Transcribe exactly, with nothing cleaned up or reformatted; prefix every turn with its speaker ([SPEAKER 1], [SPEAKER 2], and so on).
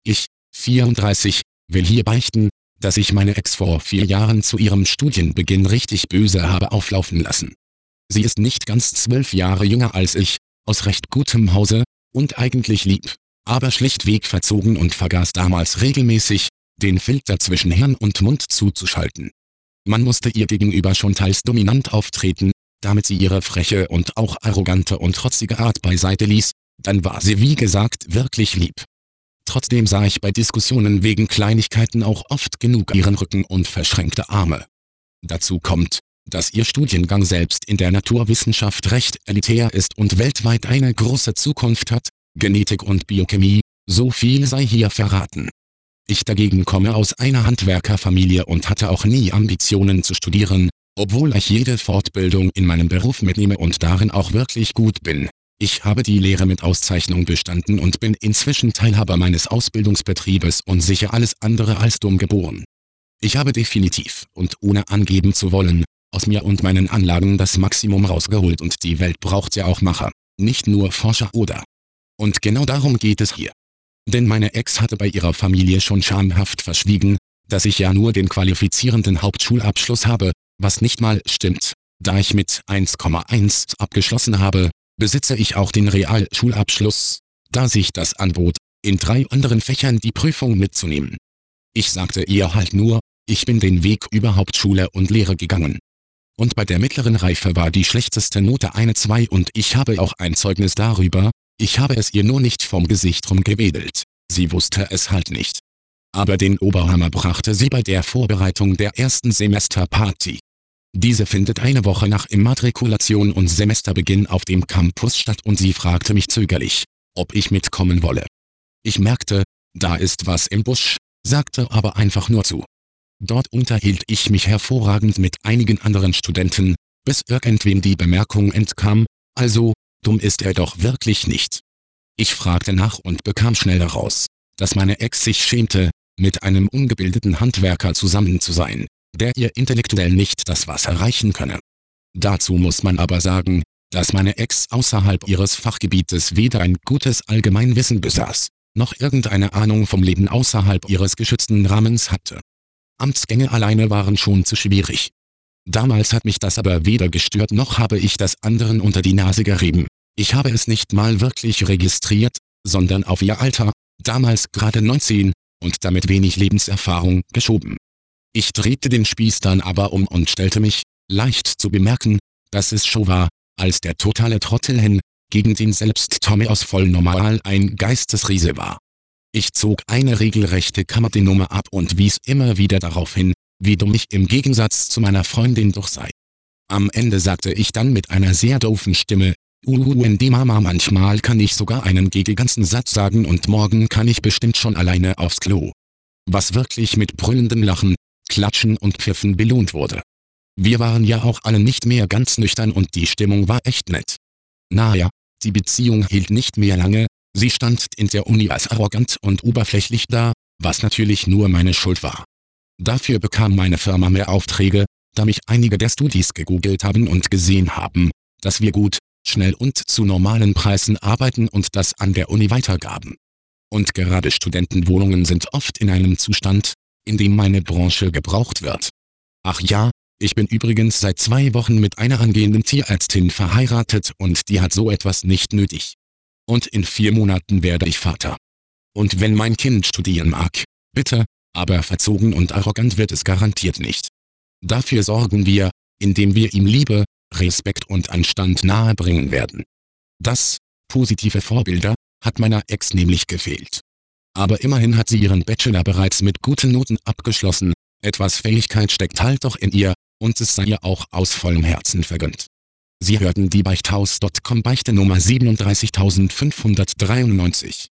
[SPEAKER 1] Ich, vierunddreißig, will hier beichten, dass ich meine Ex vor vier Jahren zu ihrem Studienbeginn richtig böse habe auflaufen lassen. Sie ist nicht ganz zwölf Jahre jünger als ich, aus recht gutem Hause, und eigentlich lieb, aber schlichtweg verzogen und vergaß damals regelmäßig, den Filter zwischen Hirn und Mund zuzuschalten. Man musste ihr gegenüber schon teils dominant auftreten, damit sie ihre freche und auch arrogante und trotzige Art beiseite ließ, dann war sie wie gesagt wirklich lieb. Trotzdem sah ich bei Diskussionen wegen Kleinigkeiten auch oft genug ihren Rücken und verschränkte Arme. Dazu kommt, dass ihr Studiengang selbst in der Naturwissenschaft recht elitär ist und weltweit eine große Zukunft hat, Genetik und Biochemie, so viel sei hier verraten. Ich dagegen komme aus einer Handwerkerfamilie und hatte auch nie Ambitionen zu studieren, obwohl ich jede Fortbildung in meinem Beruf mitnehme und darin auch wirklich gut bin. Ich habe die Lehre mit Auszeichnung bestanden und bin inzwischen Teilhaber meines Ausbildungsbetriebes und sicher alles andere als dumm geboren. Ich habe definitiv, und ohne angeben zu wollen, aus mir und meinen Anlagen das Maximum rausgeholt und die Welt braucht ja auch Macher, nicht nur Forscher oder. Und genau darum geht es hier. Denn meine Ex hatte bei ihrer Familie schon schamhaft verschwiegen, dass ich ja nur den qualifizierenden Hauptschulabschluss habe, was nicht mal stimmt. Da ich mit eins Komma eins abgeschlossen habe, besitze ich auch den Realschulabschluss, da sich das anbot, in drei anderen Fächern die Prüfung mitzunehmen. Ich sagte ihr halt nur, ich bin den Weg über Hauptschule und Lehre gegangen. Und bei der mittleren Reife war die schlechteste Note eine zwei und ich habe auch ein Zeugnis darüber, ich habe es ihr nur nicht vom Gesicht rumgewedelt, sie wusste es halt nicht. Aber den Oberhammer brachte sie bei der Vorbereitung der ersten Semesterparty. Diese findet eine Woche nach Immatrikulation und Semesterbeginn auf dem Campus statt und sie fragte mich zögerlich, ob ich mitkommen wolle. Ich merkte, da ist was im Busch, sagte aber einfach nur zu. Dort unterhielt ich mich hervorragend mit einigen anderen Studenten, bis irgendwem die Bemerkung entkam, also, dumm ist er doch wirklich nicht. Ich fragte nach und bekam schnell heraus, dass meine Ex sich schämte, mit einem ungebildeten Handwerker zusammen zu sein, der ihr intellektuell nicht das Wasser reichen könne. Dazu muss man aber sagen, dass meine Ex außerhalb ihres Fachgebietes weder ein gutes Allgemeinwissen besaß, noch irgendeine Ahnung vom Leben außerhalb ihres geschützten Rahmens hatte. Amtsgänge alleine waren schon zu schwierig. Damals hat mich das aber weder gestört noch habe ich das anderen unter die Nase gerieben. Ich habe es nicht mal wirklich registriert, sondern auf ihr Alter, damals gerade neunzehn, und damit wenig Lebenserfahrung, geschoben. Ich drehte den Spieß dann aber um und stellte mich, leicht zu bemerken, dass es Show war, als der totale Trottel hin, gegen den selbst Tommy aus voll normal ein Geistesriese war. Ich zog eine regelrechte Kammerdennummer ab und wies immer wieder darauf hin, wie dumm ich im Gegensatz zu meiner Freundin doch sei. Am Ende sagte ich dann mit einer sehr doofen Stimme, Uhuendi Mama, manchmal kann ich sogar einen ganzen Satz sagen und morgen kann ich bestimmt schon alleine aufs Klo. Was wirklich mit brüllendem Lachen, Klatschen und Pfiffen belohnt wurde. Wir waren ja auch alle nicht mehr ganz nüchtern und die Stimmung war echt nett. Naja, die Beziehung hielt nicht mehr lange, sie stand in der Uni als arrogant und oberflächlich da, was natürlich nur meine Schuld war. Dafür bekam meine Firma mehr Aufträge, da mich einige der Studis gegoogelt haben und gesehen haben, dass wir gut, schnell und zu normalen Preisen arbeiten und das an der Uni weitergaben. Und gerade Studentenwohnungen sind oft in einem Zustand, in dem meine Branche gebraucht wird. Ach ja, ich bin übrigens seit zwei Wochen mit einer angehenden Tierärztin verheiratet und die hat so etwas nicht nötig. Und in vier Monaten werde ich Vater. Und wenn mein Kind studieren mag, bitte, aber verzogen und arrogant wird es garantiert nicht. Dafür sorgen wir, indem wir ihm Liebe, Respekt und Anstand nahebringen werden. Das, positive Vorbilder, hat meiner Ex nämlich gefehlt. Aber immerhin hat sie ihren Bachelor bereits mit guten Noten abgeschlossen, etwas Fähigkeit steckt halt doch in ihr, und es sei ihr auch aus vollem Herzen vergönnt. Sie hörten die Beichthaus Punkt com Beichte Nummer siebenunddreißigtausendfünfhundertdreiundneunzig.